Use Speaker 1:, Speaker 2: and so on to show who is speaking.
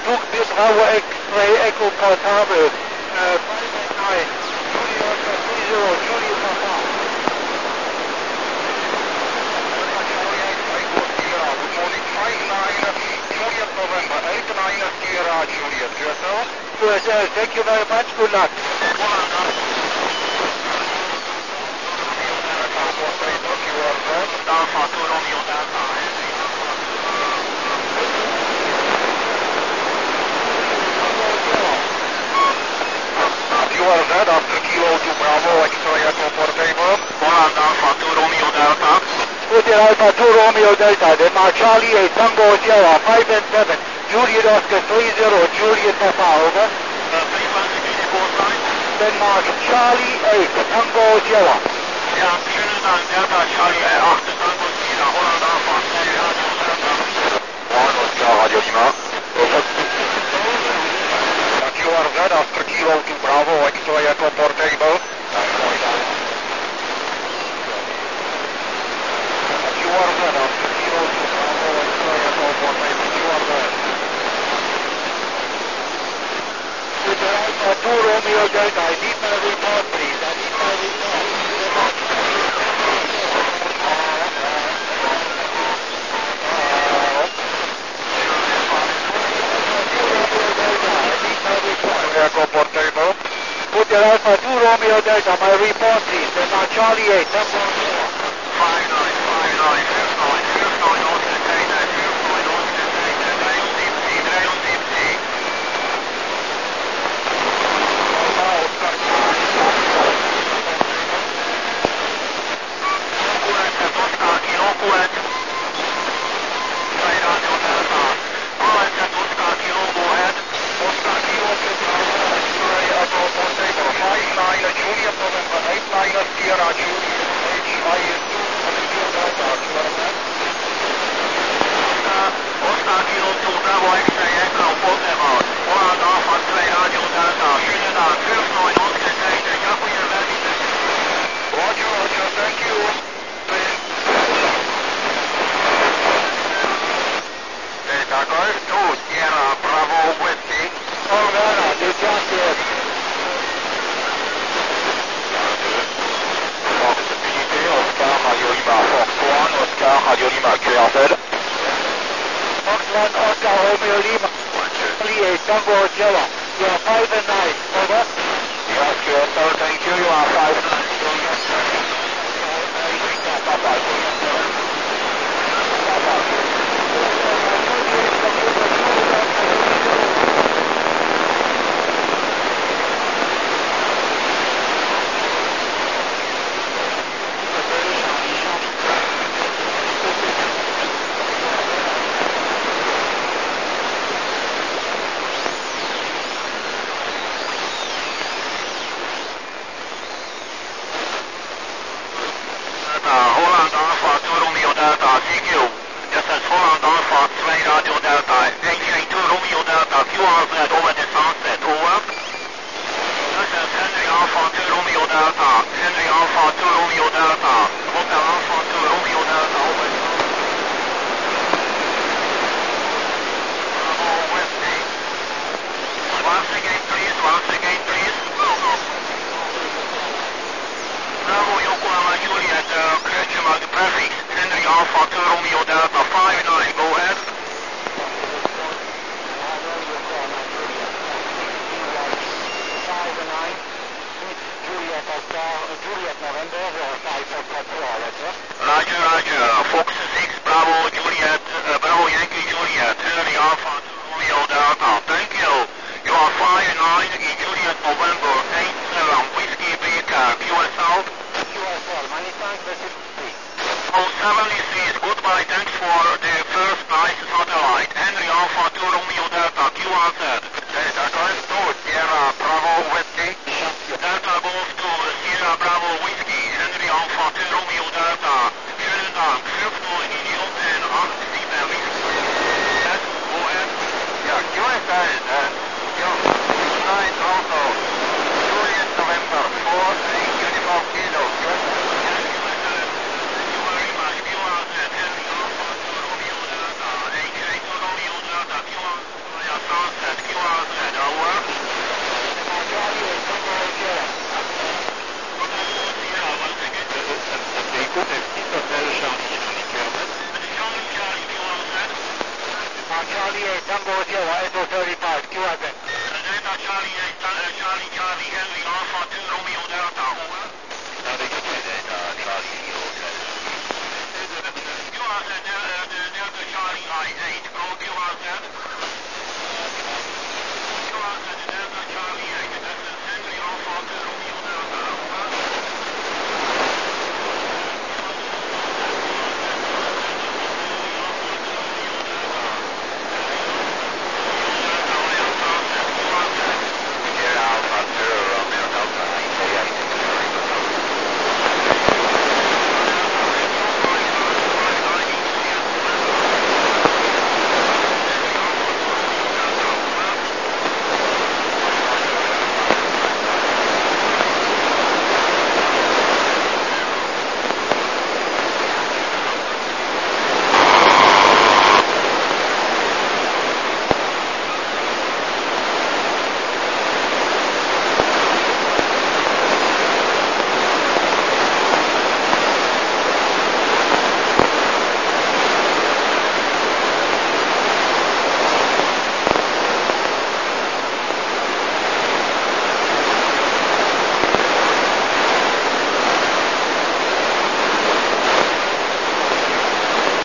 Speaker 1: Zug Bravo X-Ray Echo Portable. 589. Juliet Papa.
Speaker 2: Good morning, 59, Juliet November, 89 Sierra Juliet, QSL?
Speaker 1: QSL, thank you very much, good luck.
Speaker 2: Alpha 2 Romeo Delta. QRZ after Kilo to Bravo, X-ray Echo Portable. Holland Alpha 2 Romeo Delta.
Speaker 1: Hotel Alpha 2 Romeo Delta, Denmark Charlie 8, Tango Sierra 5 and 7, Juliet Oscar 30, Juliet Papa, over. Denmark Charlie 8, Tango Sierra.
Speaker 2: Ja, vielen Dank, Delta Charlie 8, Tango Sierra, Holland Alpha 2 Radio Delta. One Oscar Radio Lima. QRZ after Kilo to Bravo, X-ray Echo Portable. QRZ after Kilo to Bravo, X-ray Echo Portable, QRZ.
Speaker 1: Hotel Alpha 2 Romeo Delta, I need my report please, I need my report.
Speaker 2: Echo Portable.
Speaker 1: Hotel Alpha 2 Romeo Delta, my report please, Denmark Charlie 8, Tango Sierra.
Speaker 2: 5959, 59, Juliet November 89 Sierra Juliet HIS2 Oscar Kilo 2 Bravo X-ray Echo Portable Holland Alpha 2 Radio Delta vielen Dank 59 Oscar Kejde, dziękuję very much. Roger, Roger, thank you. Delta Golf 2 Sierra Bravo Whiskey.
Speaker 1: Olvera, Desjantier.
Speaker 2: Oscar Radio Lima, Fox 1, Oscar Radio Lima, QRZ.
Speaker 1: Fox 1, Oscar Romeo Lima. Charlie 8, Tango Sierra. You are 5 and 9, over.
Speaker 2: Yes, QSL, thank you, you are 5. Holland Alpha 2 Romeo Delta, CQ. This is Holland Alpha 2 Radio Delta, HA2 Romeo Delta, QRZ over the sunset, over. This is Henry Alpha 2 Romeo Delta, Henry Alpha 2 Romeo Delta, Hotel Alpha 2 Romeo Delta, over. Bravo Whiskey. Once again please. Bravo Yokohama Juliet, Kretschmer prefix, Henry Alpha 2 Romeo Delta 59, go ahead.
Speaker 1: Juliet November, 5
Speaker 2: Roger, Roger, Fox 6, Bravo Juliet, Bravo Yankee Juliet, Henry Alpha 2 Romeo Delta, thank you. You are 59 in Juliet November 87, Whiskey Baker, QSL.
Speaker 1: QSL, many thanks, this is free.
Speaker 2: Oh, 73, goodbye, thanks for the first nice satellite. Henry Alpha 2 Romeo Delta, QRZ. Delta Golf 2, Sierra Bravo Whiskey. Delta Golf 2, Sierra Bravo Whiskey, Henry Alpha 2 Romeo Delta. Vielen Dank, 59 in Joten, 87 Whiskey. Go ahead. Ja, QSL, nice also. Juliet November 4, 8 Uniform Kilo, QSL. Sunset. Charlie 8, Charlie Charlie, Henry Alpha 2 Romeo Delta, over.
Speaker 1: Charlie Delta, Charlie Hotel.
Speaker 2: You are